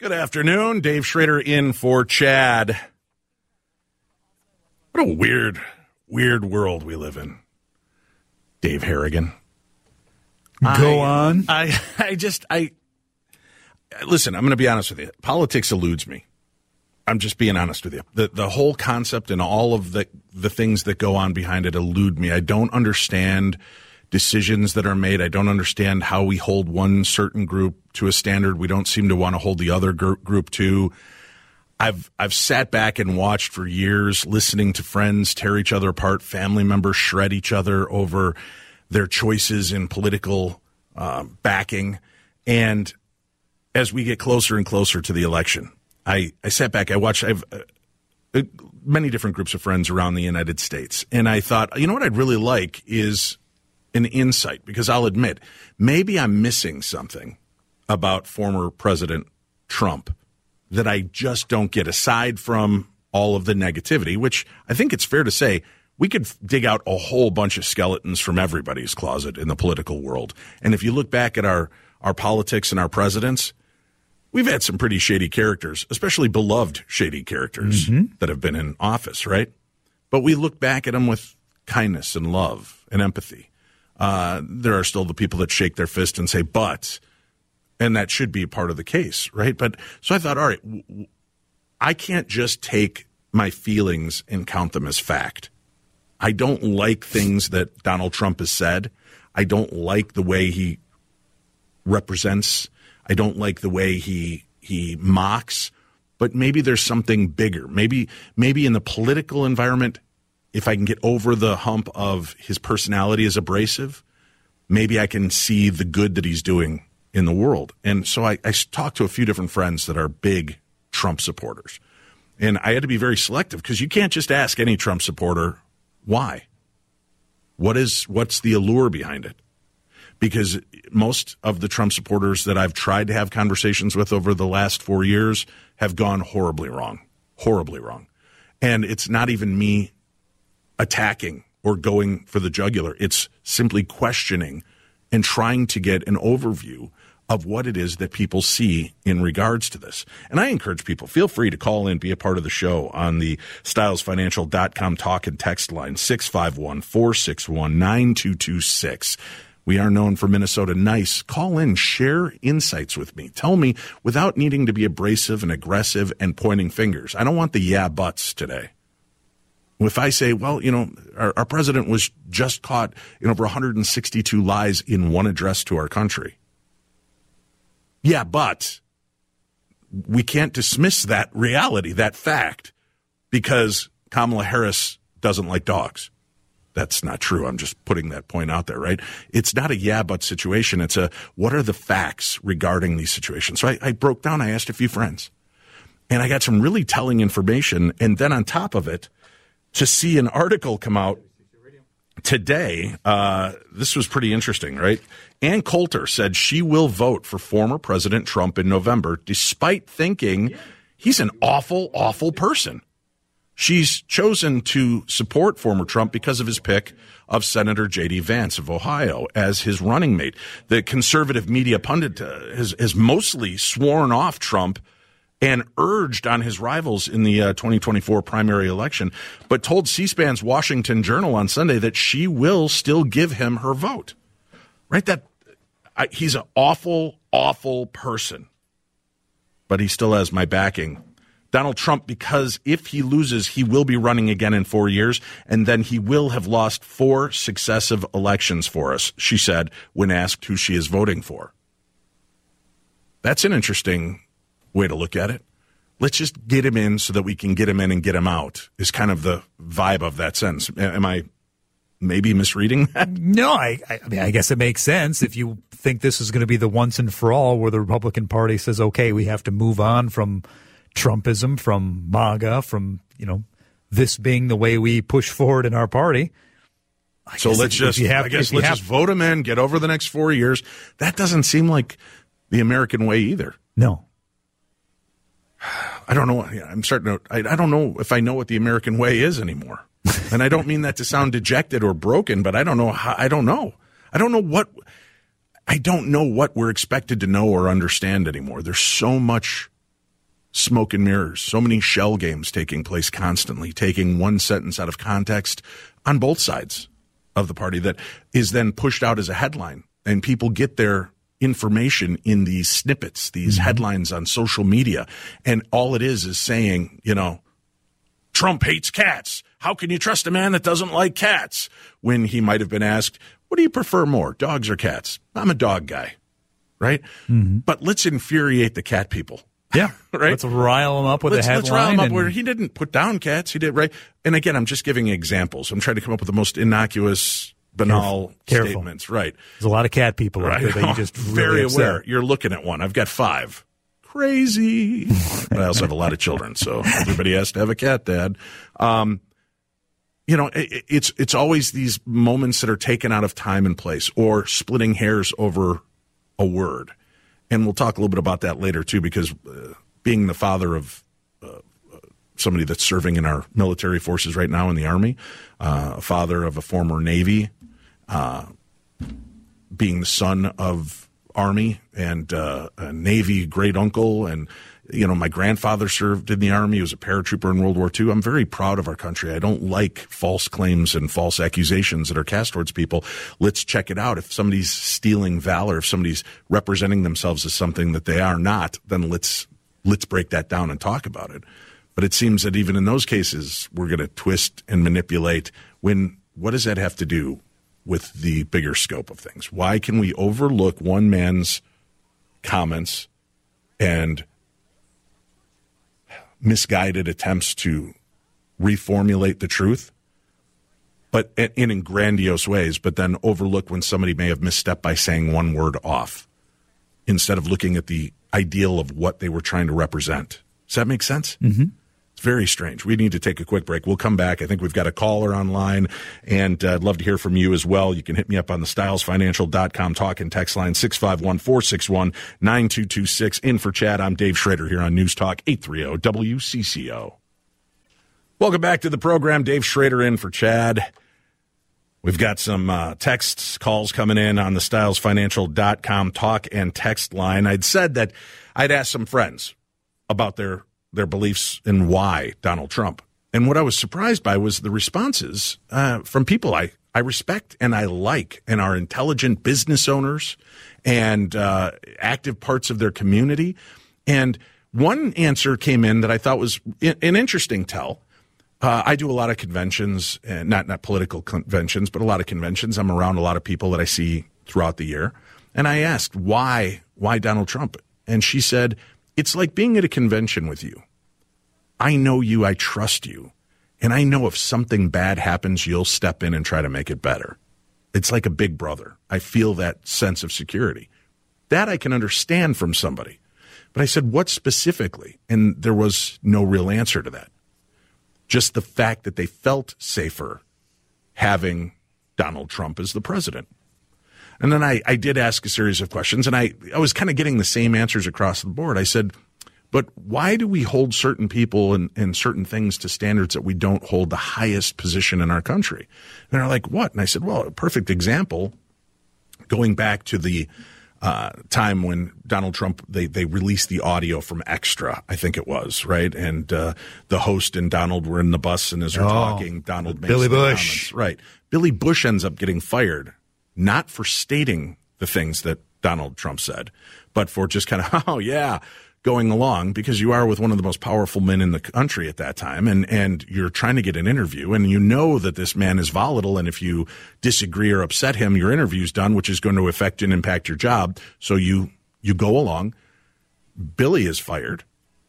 Good afternoon. Dave Schrader in for Chad. What a weird world we live in. Dave Harrigan. Go on. Listen, I'm going to be honest with you. Politics eludes me. I'm just being honest with you. The whole concept and all of the things that go on behind it elude me. I don't understand decisions that are made. I don't understand how we hold one certain group to a standard we don't seem to want to hold the other group to. I've sat back and watched for years, listening to friends tear each other apart, family members shred each other over their choices in political backing. And as we get closer and closer to the election, I sat back, I watched, I've many different groups of friends around the United States. And I thought, you know what I'd really like is an insight, because I'll admit, maybe I'm missing something about former President Trump that I just don't get, aside from all of the negativity, which I think it's fair to say we could dig out a whole bunch of skeletons from everybody's closet in the political world. And if you look back at our politics and our presidents, we've had some pretty shady characters, especially beloved shady characters that have been in office, right? But we look back at them with kindness and love and empathy. There are still the people that shake their fist and say, but, and that should be a part of the case, right? But so I thought, all right, I can't just take my feelings and count them as fact. I don't like things that Donald Trump has said. I don't like the way he represents. I don't like the way he mocks. But maybe there's something bigger. Maybe in the political environment, if I can get over the hump of his personality as abrasive, maybe I can see the good that he's doing in the world. And so I talked to a few different friends that are big Trump supporters. And I had to be very selective, because you can't just ask any Trump supporter why. What's the allure behind it? Because most of the Trump supporters that I've tried to have conversations with over the last 4 years have gone horribly wrong. And it's not even me attacking or going for the jugular. It's simply questioning and trying to get an overview of what it is that people see in regards to this. And I encourage people, feel free to call in, be a part of the show on the StylesFinancial.com talk and text line, 651-461-9226. We are known for Minnesota Nice. Call in, share insights with me. Tell me without needing to be abrasive and aggressive and pointing fingers. I don't want the yeah buts today. If I say, well, our president was just caught in over 162 lies in one address to our country. Yeah, but we can't dismiss that reality, that fact, because Kamala Harris doesn't like dogs. That's not true. I'm just putting that point out there, right? It's not a yeah, but situation. It's a, what are the facts regarding these situations? So I broke down, I asked a few friends, and I got some really telling information. And then on top of it, to see an article come out today, this was pretty interesting, right? Ann Coulter said she will vote for former President Trump in November, despite thinking he's an awful, awful person. She's chosen to support former Trump because of his pick of Senator J.D. Vance of Ohio as his running mate. The conservative media pundit has mostly sworn off Trump and urged on his rivals in the 2024 primary election, but told C-SPAN's Washington Journal on Sunday that she will still give him her vote. Right? He's an awful, awful person, but he still has my backing. Donald Trump, because if he loses, he will be running again in 4 years, and then he will have lost 4 successive elections for us, she said when asked who she is voting for. That's an interesting way to look at it. Let's just get him in so that we can get him in and get him out is kind of the vibe of that sentence. Am I maybe misreading that? No, I mean, I guess it makes sense if you think this is going to be the once and for all where the Republican Party says, okay, we have to move on from Trumpism, from MAGA, from, this being the way we push forward in our party. So let's just vote him in, get over the next 4 years. That doesn't seem like the American way either. No. I don't know. I don't know if I know what the American way is anymore. And I don't mean that to sound dejected or broken, but I don't know how. I don't know what we're expected to know or understand anymore. There's so much smoke and mirrors, so many shell games taking place constantly, taking one sentence out of context on both sides of the party that is then pushed out as a headline. And people get their information in these snippets, these headlines on social media. And all it is saying, Trump hates cats. How can you trust a man that doesn't like cats? When he might have been asked, what do you prefer more, dogs or cats? I'm a dog guy, right? Mm-hmm. But let's infuriate the cat people. Yeah, right. Let's rile them up with a headline. Let's rile them up where he didn't put down cats. He did, right? And again, I'm just giving examples. I'm trying to come up with the most innocuous, banal statements. Right. There's a lot of cat people out there that you just very really aware. You're looking at one. I've got 5. Crazy. But I also have a lot of children, so everybody has to have a cat, Dad. It's always these moments that are taken out of time and place, or splitting hairs over a word. And we'll talk a little bit about that later, too, because being the father of somebody that's serving in our military forces right now in the Army, a father of a former Navy, being the son of Army and a Navy great uncle, and my grandfather served in the Army. He was a paratrooper in World War II. I'm very proud of our country. I don't like false claims and false accusations that are cast towards people. Let's check it out. If somebody's stealing valor, if somebody's representing themselves as something that they are not, then let's break that down and talk about it. But it seems that even in those cases, we're going to twist and manipulate. What does that have to do with the bigger scope of things? Why can we overlook one man's comments and misguided attempts to reformulate the truth, but in grandiose ways, but then overlook when somebody may have misstepped by saying one word off instead of looking at the ideal of what they were trying to represent? Does that make sense? Mm-hmm. It's very strange. We need to take a quick break. We'll come back. I think we've got a caller online, and I'd love to hear from you as well. You can hit me up on the StylesFinancial.com talk and text line 651-461-9226. In for Chad, I'm Dave Schrader here on News Talk 830 WCCO. Welcome back to the program. Dave Schrader in for Chad. We've got some texts, calls coming in on the StylesFinancial.com talk and text line. I'd said that I'd ask some friends about their beliefs in why Donald Trump. And what I was surprised by was the responses from people I respect and I like, and are intelligent business owners and active parts of their community. And one answer came in that I thought was an interesting tell. I do a lot of conventions, and not political conventions, but a lot of conventions. I'm around a lot of people that I see throughout the year. And I asked, why Donald Trump? And she said, it's like being at a convention with you. I know you, I trust you, and I know if something bad happens, you'll step in and try to make it better. It's like a big brother. I feel that sense of security. That I can understand from somebody. But I said, what specifically? And there was no real answer to that. Just the fact that they felt safer having Donald Trump as the president. And then I did ask a series of questions, and I was kind of getting the same answers across the board. I said, but why do we hold certain people and certain things to standards that we don't hold the highest position in our country? And they're like, what? And I said, well, a perfect example, going back to the time when Donald Trump, they released the audio from Extra, I think it was, right? And the host and Donald were in the bus, and as they're talking, Donald makes Billy Bush. Comments. Right. Billy Bush ends up getting fired, not for stating the things that Donald Trump said, but for just kind of, going along, because you are with one of the most powerful men in the country at that time, and you're trying to get an interview, and you know that this man is volatile, and if you disagree or upset him, your interview's done, which is going to affect and impact your job. So you go along. Billy is fired,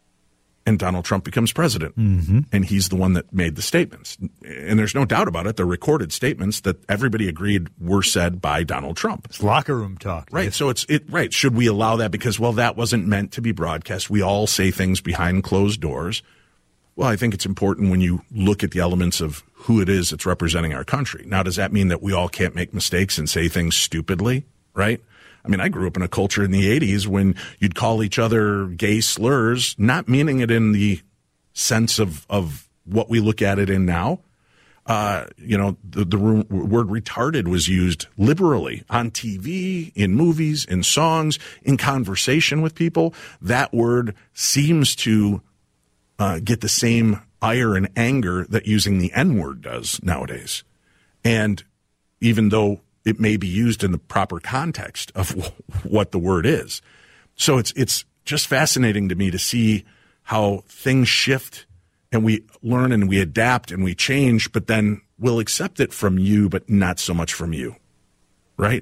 and Donald Trump becomes president. Mm-hmm. And he's the one that made the statements. And there's no doubt about it. They're recorded statements that everybody agreed were said by Donald Trump. It's locker room talk. Right. So right. Should we allow that? Because, well, that wasn't meant to be broadcast. We all say things behind closed doors. Well, I think it's important when you look at the elements of who it is that's representing our country. Now, does that mean that we all can't make mistakes and say things stupidly? Right. I mean, I grew up in a culture in the 80s when you'd call each other gay slurs, not meaning it in the sense of what we look at it in now. the word retarded was used liberally on TV, in movies, in songs, in conversation with people. That word seems to get the same ire and anger that using the N-word does nowadays. And even though it may be used in the proper context of what the word is. So it's just fascinating to me to see how things shift and we learn and we adapt and we change, but then we'll accept it from you, but not so much from you, right?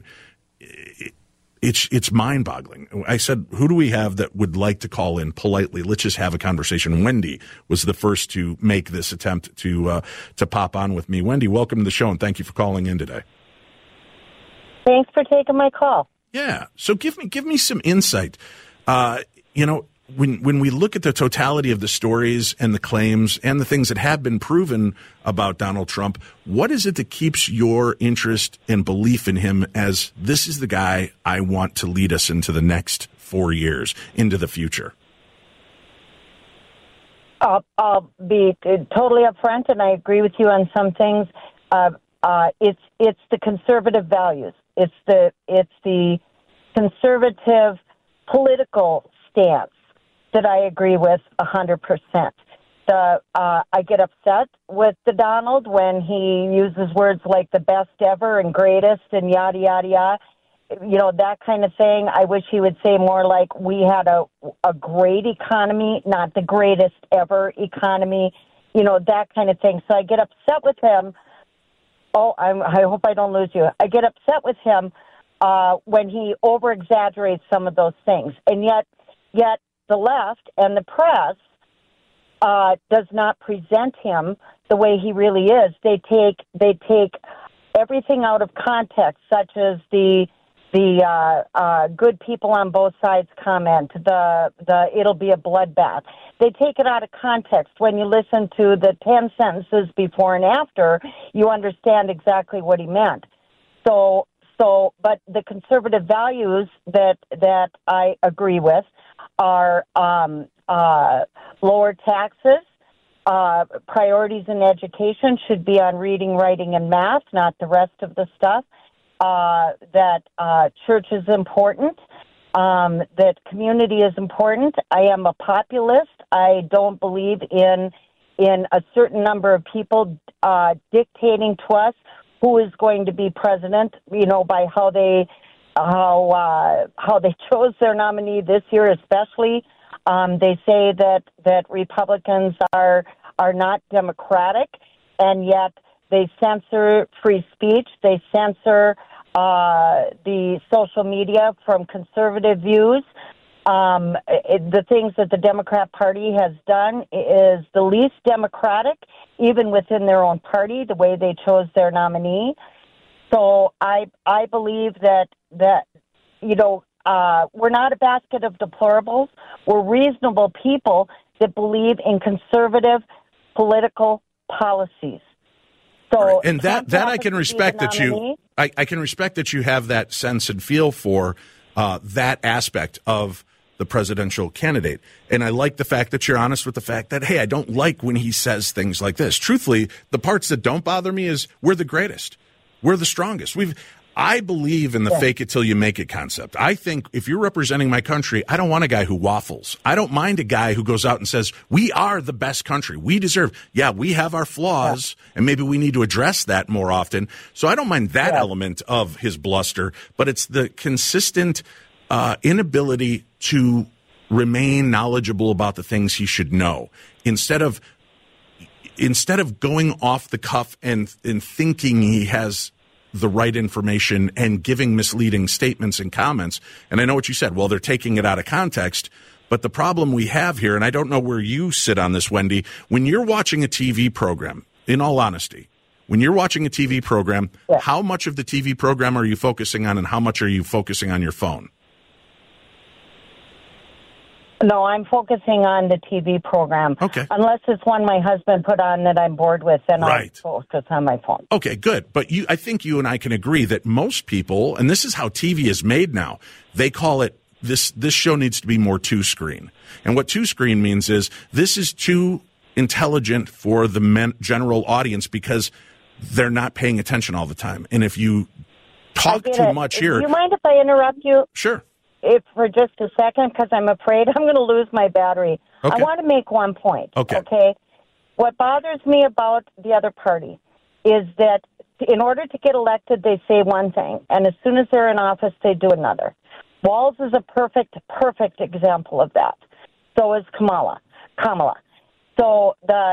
It's mind-boggling. I said, who do we have that would like to call in politely? Let's just have a conversation. Wendy was the first to make this attempt to pop on with me. Wendy, welcome to the show, and thank you for calling in today. Thanks for taking my call. Yeah. So give me some insight. When we look at the totality of the stories and the claims and the things that have been proven about Donald Trump, what is it that keeps your interest and belief in him as this is the guy I want to lead us into the next 4 years, into the future? I'll be totally upfront, and I agree with you on some things. It's the conservative values. It's the conservative political stance that I agree with 100%. I get upset with the Donald when he uses words like the best ever and greatest and yada, yada, yada. You know, that kind of thing. I wish he would say more like we had a great economy, not the greatest ever economy, that kind of thing. So I get upset with him. I hope I don't lose you. I get upset with him when he over-exaggerates some of those things. And yet the left and the press does not present him the way he really is. They take everything out of context, such as the good people on both sides comment, the it'll be a bloodbath. They take it out of context. When you listen to the 10 sentences before and after, you understand exactly what he meant. But the conservative values that I agree with are lower taxes. Priorities in education should be on reading, writing, and math, not the rest of the stuff. That church is important, that community is important. I am a populist. I don't believe in a certain number of people dictating to us who is going to be president, by how they chose their nominee this year especially. They say that Republicans are not democratic, and yet they censor free speech. They censor the social media from conservative views. The things that the Democrat Party has done is the least democratic, even within their own party, the way they chose their nominee. So I believe that we're not a basket of deplorables. We're reasonable people that believe in conservative political policies. So, and that I can respect that I can respect that you have that sense and feel for that aspect of the presidential candidate. And I like the fact that you're honest with the fact that, hey, I don't like when he says things like this. Truthfully, the parts that don't bother me is we're the greatest. We're the strongest. I believe in the fake it till you make it concept. I think if you're representing my country, I don't want a guy who waffles. I don't mind a guy who goes out and says, we are the best country. We deserve. Yeah, we have our flaws, and maybe we need to address that more often. So I don't mind that element of his bluster, but it's the consistent inability to remain knowledgeable about the things he should know. Instead of going off the cuff and thinking he has the right information and giving misleading statements and comments. And I know what you said. Well, they're taking it out of context. But the problem we have here, and I don't know where you sit on this, Wendy, when you're watching a TV program, in all honesty, when you're watching a TV program, how much of the TV program are you focusing on and how much are you focusing on your phone? No, I'm focusing on the TV program. Okay. Unless it's one my husband put on that I'm bored with, then I'll focus on my phone. Okay, good. But I think you and I can agree that most people, and this is how TV is made now, they call it, this show needs to be more two-screen. And what two-screen means is this is too intelligent for the general audience because they're not paying attention all the time. And if you talk too much here... Do you mind if I interrupt you? Sure. If for just a second, because I'm afraid I'm going to lose my battery. Okay. I want to make one point. Okay. What bothers me about the other party is that in order to get elected, they say one thing, and as soon as they're in office, they do another. Walz is a perfect example of that. So is Kamala. So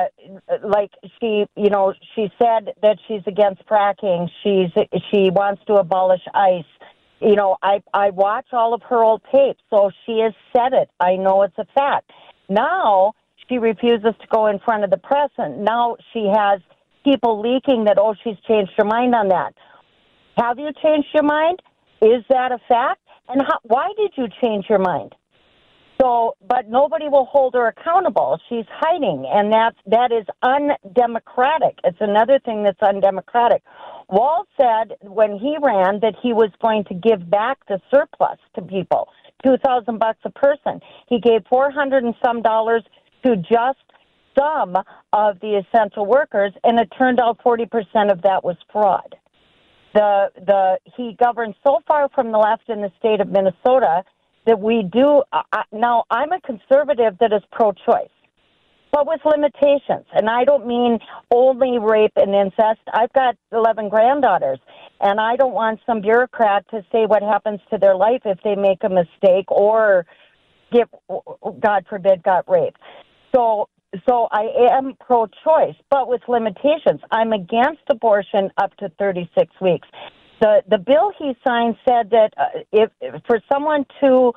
she said that she's against fracking. She wants to abolish ICE. You know, I watch all of her old tapes, so she has said it. I know it's a fact. Now she refuses to go in front of the press, and now she has people leaking that, she's changed her mind on that. Have you changed your mind? Is that a fact? And why did you change your mind? So, but nobody will hold her accountable. She's hiding, and that is undemocratic. It's another thing that's undemocratic. Walz said when he ran that he was going to give back the surplus to people, $2,000 a person. He gave $400 and some to just some of the essential workers, and it turned out 40% of that was fraud. He governed so far from the left in the state of Minnesota that we do. Now, I'm a conservative that is pro-choice, but with limitations. And I don't mean only rape and incest. I've got 11 granddaughters, and I don't want some bureaucrat to say what happens to their life if they make a mistake or, God forbid, got raped. So I am pro-choice, but with limitations. I'm against abortion up to 36 weeks. The bill he signed said that if for someone to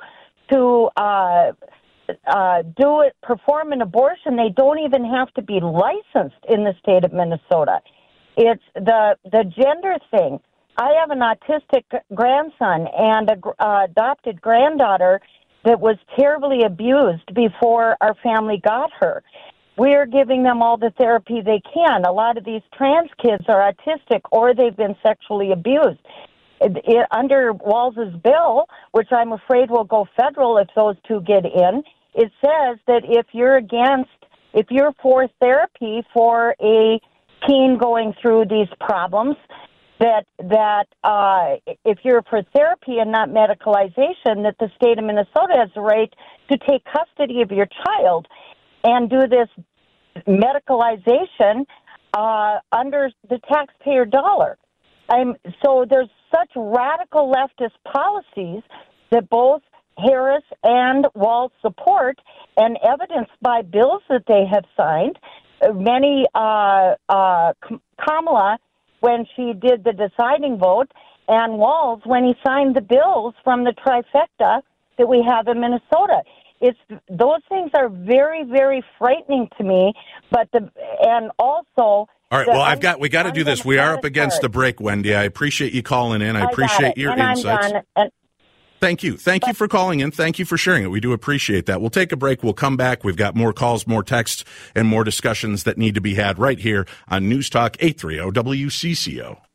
perform an abortion, they don't even have to be licensed in the state of Minnesota. It's the gender thing. I have an autistic grandson and a adopted granddaughter that was terribly abused before our family got her. We're giving them all the therapy they can. A lot of these trans kids are autistic or they've been sexually abused. Under Walz's bill, which I'm afraid will go federal if those two get in, it says that if you're for therapy for a teen going through these problems, that if you're for therapy and not medicalization, that the state of Minnesota has the right to take custody of your child and do this medicalization under the taxpayer dollar. So there's such radical leftist policies that both Harris and Walz support, and evidenced by bills that they have signed. Many Kamala, when she did the deciding vote, and Walz when he signed the bills from the trifecta that we have in Minnesota. Those things are very, very frightening to me. All right. Well, we got to do this. We are up against the break, Wendy. I appreciate you calling in. I appreciate your insights. Thank you. Thank you for calling in. Thank you for sharing it. We do appreciate that. We'll take a break. We'll come back. We've got more calls, more texts, and more discussions that need to be had right here on News Talk 830 WCCO.